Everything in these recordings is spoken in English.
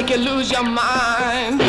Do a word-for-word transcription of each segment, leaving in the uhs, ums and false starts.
make you lose your mind.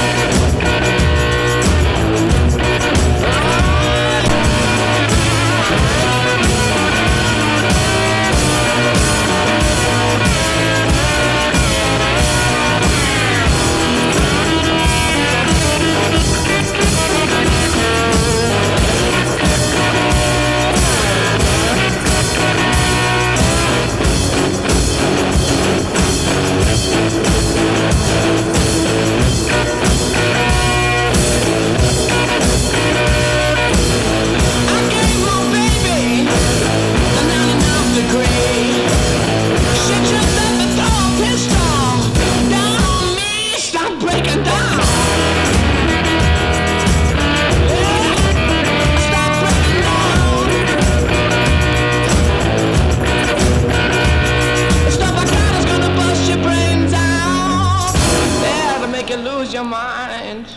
Lose your mind.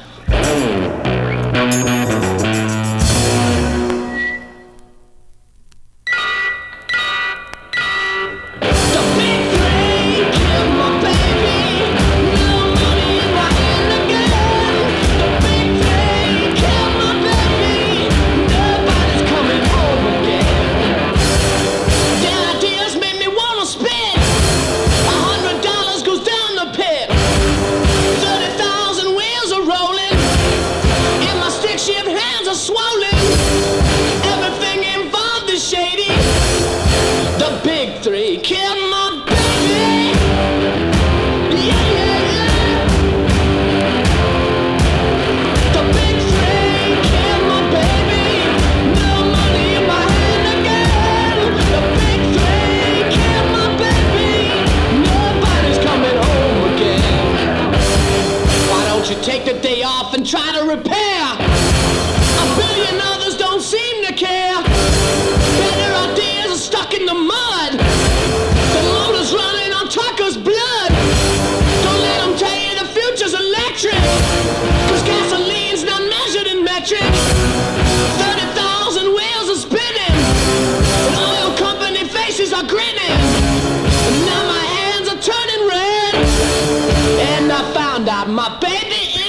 Take the day off and try to repair. A billion others don't seem to care. Better ideas are stuck in the mud. The motor's running on truckers' blood. Don't let them tell you the future's electric, cause gasoline's not measured in metric. thirty thousand wheels are spinning, and oil company faces are grinning. And now my hands are turning red, and I found out my baby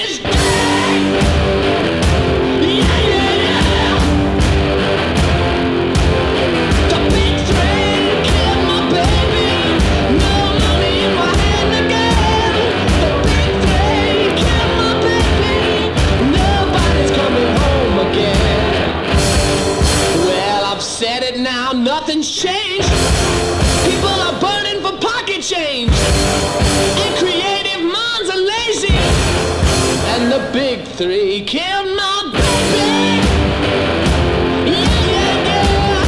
nothing's changed. People are burning for pocket change, and creative minds are lazy, and the big three killed my baby. Yeah, yeah, yeah.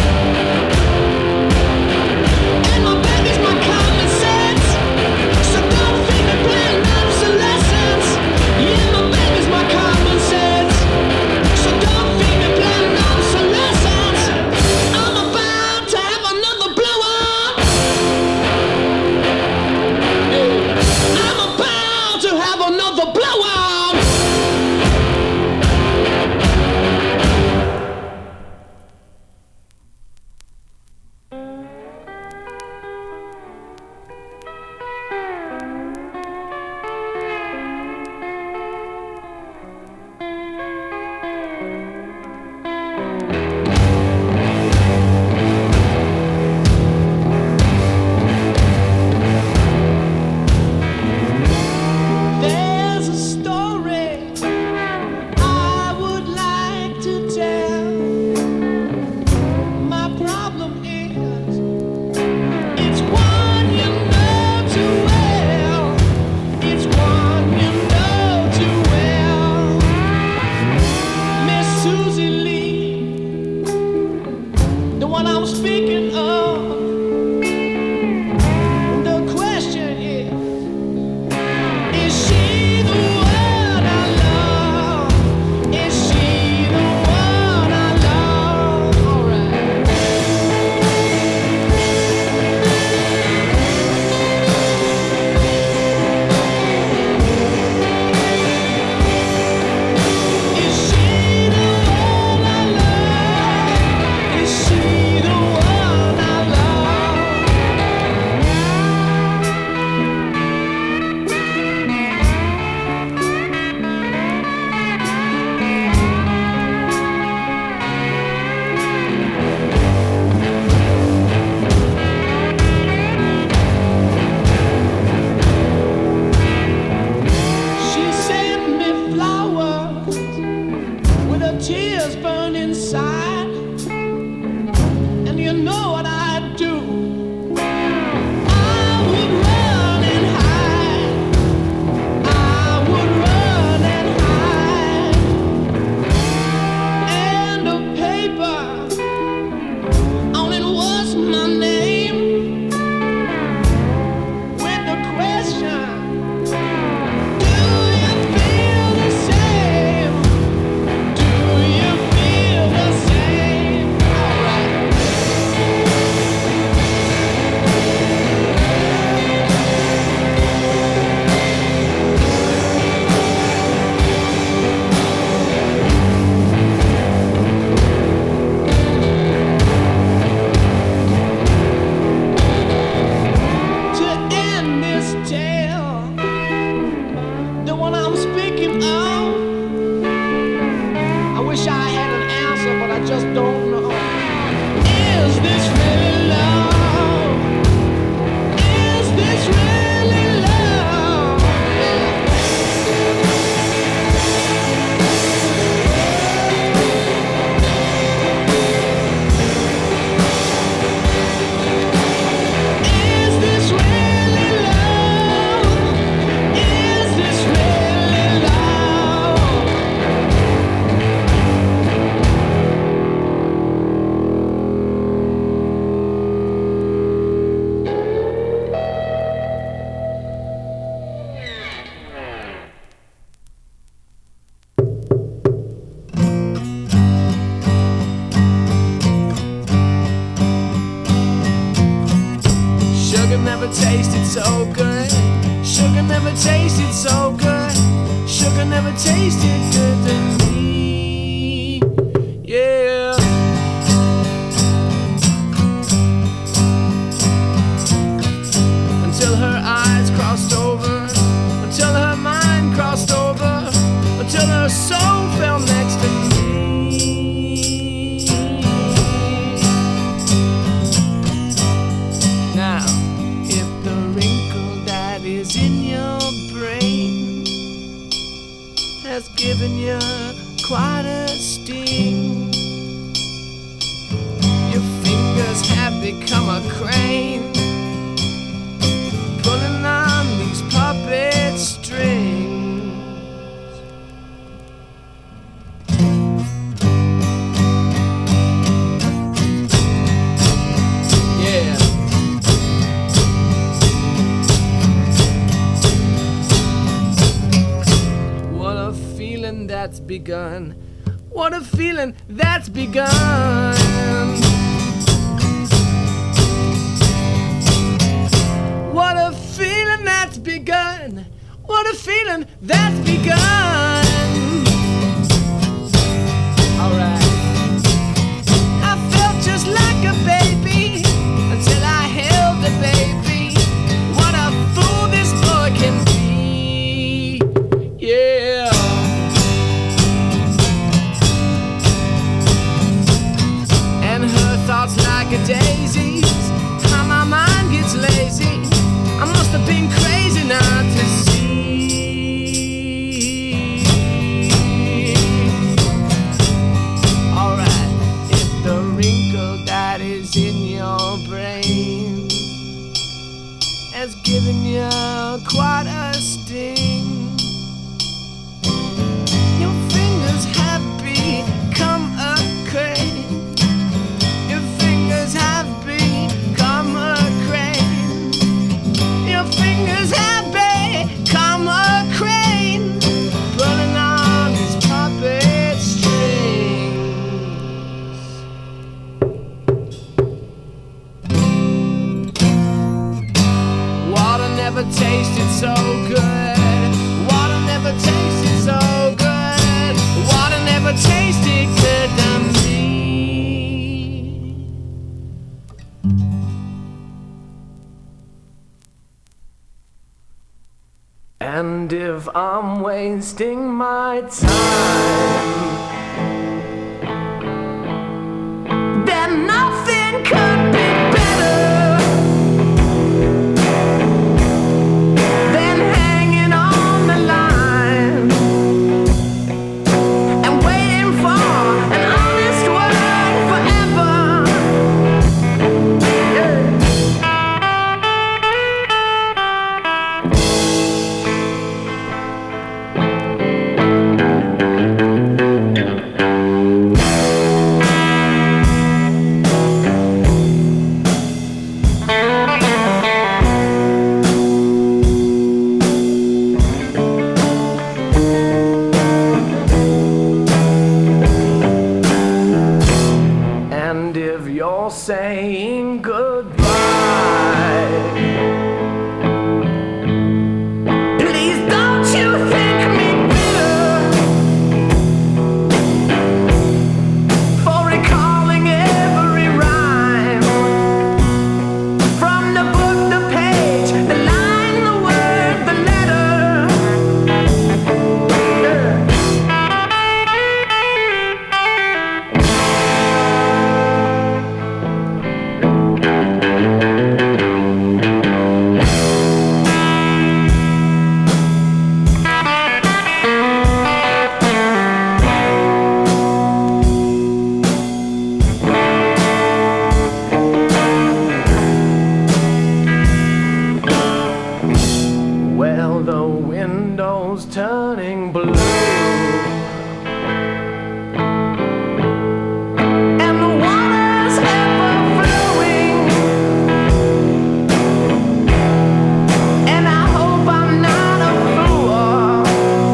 And my baby's my common sense, so don't feed me blind obsolescence. Yeah, my baby's my common sense, so don't feed me blind obsolescence. I'm about to have another blow up. I'm about to have another blow up. Sugar never tasted so good. Sugar never tasted good to me. Yeah. Until her eyes crossed over, until her mind crossed over, until her soul fell next to me. Now, if the wrinkle that is in your brain has given you quite a sting, your fingers have become a crane, pulling on these puppet strings. Yeah. What a feeling that's begun. What a feeling that's begun. What a feeling that's begun. What a feeling that's begun. Alright. I felt just like a baby until I held the baby. What a fool this boy can be. Yeah. And her thoughts like a daisy. How my mind gets lazy. I must have been crazy not to see. Alright, if the wrinkle that is in your brain has given you quite a sting, your fingers have become a crane. Your fingers have become a crane. Your fingers have become a crane, pulling on these puppet strings. Water never tasted so good. Water never tasted so good. Water never tasted good to me. And if I'm wasting my time, then nothing could be better than hanging on the line and waiting for an honest word forever. Yeah. And if you're saying goodbye, please don't you think me bitter for recalling every rhyme from the book, the page, the line, the word, the letter. Well, the window's turning blue, and the water's ever flowing, and I hope I'm not a fool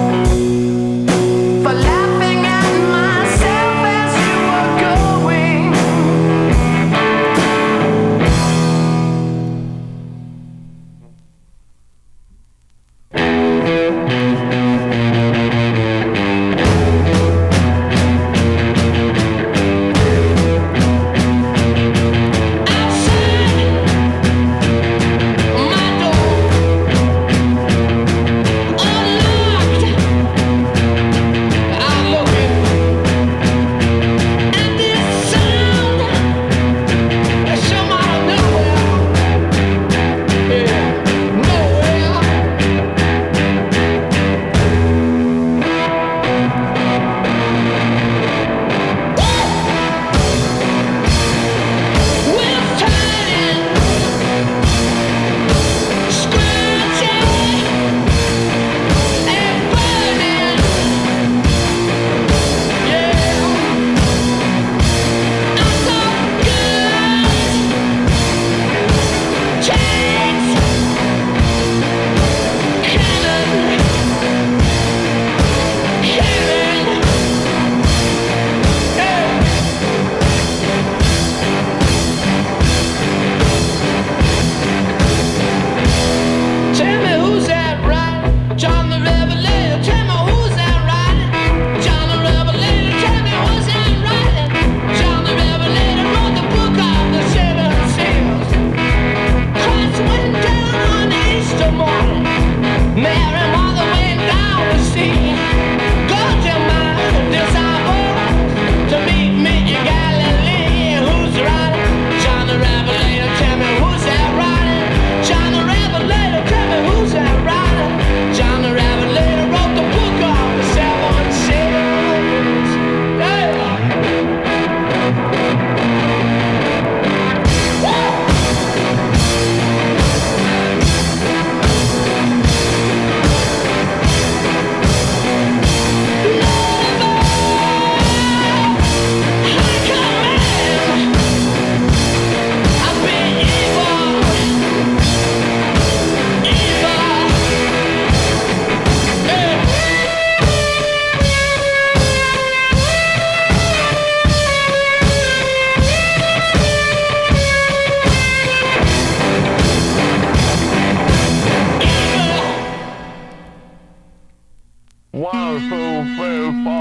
for laughing at myself as you were going. so very far.